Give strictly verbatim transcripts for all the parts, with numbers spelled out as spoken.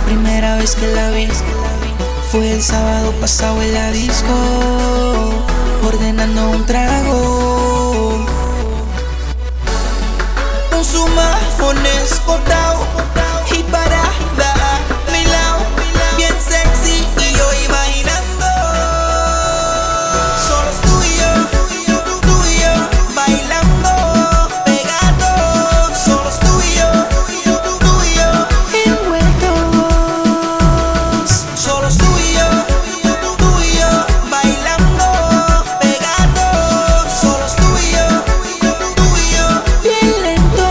primera vez que la vi fue el sábado pasado en la disco, ordenando un trago. Con su majones escotado y parada a mi lado, bien sexy y yo imaginando. Solo tú y yo, tú y yo, bailando, pegados. Solo tú y yo, tú y yo, envueltos. Solo tú y yo, tú y yo, bailando, pegados. Solo tú y yo, tú y yo, bien lento.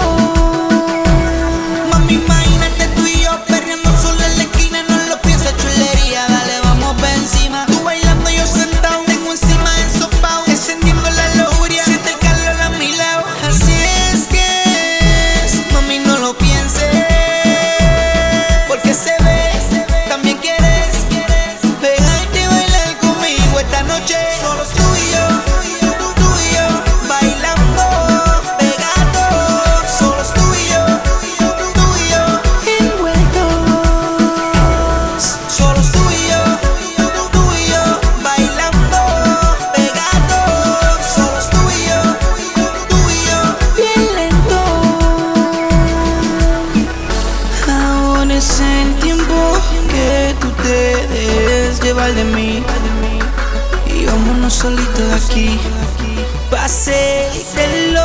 Mami, imagínate tú y yo perreando solo en la esquina, no lo pienses chulería, dale, vamos pa' encima. Tú bailando, yo sentado, tengo encima ensopado, encendiendo la lujuria, siente el calor a mi lado. Así es que es, mami, no lo pienses, porque se ve, también quieres pegarte y bailar conmigo esta noche. Solo tú y yo, tú y yo, bailando, pegados. Solo tú y yo, tú y yo, envueltos. Solo tú y yo, tú y yo, bailando, pegados. Solo tú y yo, tú y yo, bien lento. Ahora es el tiempo que tú te dejes llevar de mí, y vámonos solitos de aquí. Pasételo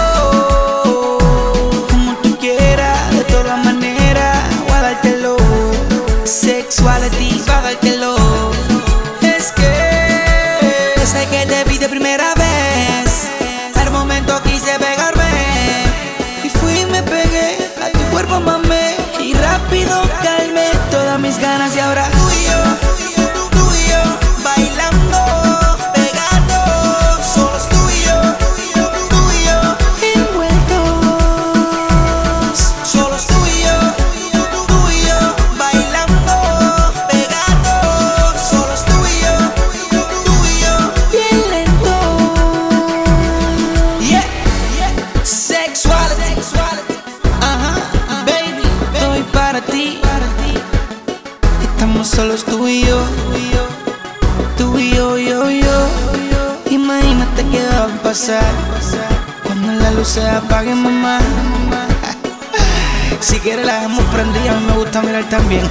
como tú quieras, de todas maneras voy a dártelo. Sexuality, voy a dártelo. Es que desde que te vi de primera vez, al momento quise pegarme, y fui y me pegué a tu cuerpo, mamé, y rápido calmé todas mis ganas. Y ahora tú y yo, tú y yo, bailando, pegados. Solo tú y yo, tú y yo, envueltos. Solo tú y yo, tú y yo, bailando, pegados. Solo tú y yo, tú y yo, bien lento. Yeah, sexuality, ajá, baby, estoy para ti. Estamos solos tú y yo, tú y yo, yo, yo. Imagínate qué va a pasar cuando la luz se apague, mamá. Si quieres la dejamos prendida, a mí me gusta mirar también.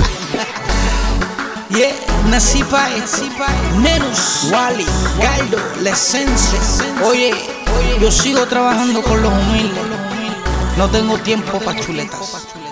Yeah, nací pa' Nenus, Wally, Galdo, la esencia. Oye, yo sigo trabajando con los humildes, no tengo tiempo pa' chuletas.